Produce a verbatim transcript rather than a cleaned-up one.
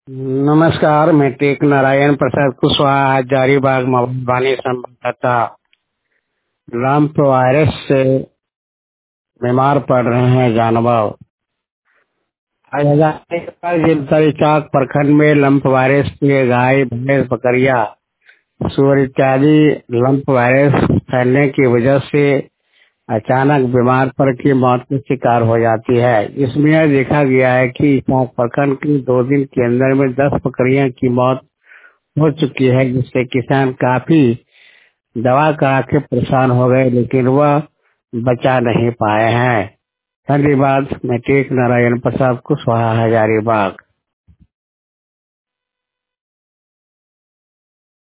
नमस्कार, मैं टेक नारायण प्रसाद कुशवाहा हजारीबाग मवानी संवाददाता। लंप वायरस से बीमार पड़ रहे हैं जानवर। आज हजारीबाग जिले तरीचाक प्रखंड में लंप वायरस से गाय, भैंस, बकरियां, सुअर इत्यादि लंप वायरस फैलने की वजह से अचानक बीमार पड़ की मौत का शिकार हो जाती है। इसमें यह देखा गया है कि चाक प्रखंड के दो दिन के अंदर में दस बकरियां की मौत हो चुकी है, जिससे किसान काफी दवा करा के परेशान हो गए, लेकिन वह बचा नहीं पाए हैं। धन्यवाद। मैं टेक नारायण प्रसाद कुशवाहा हजारीबाग।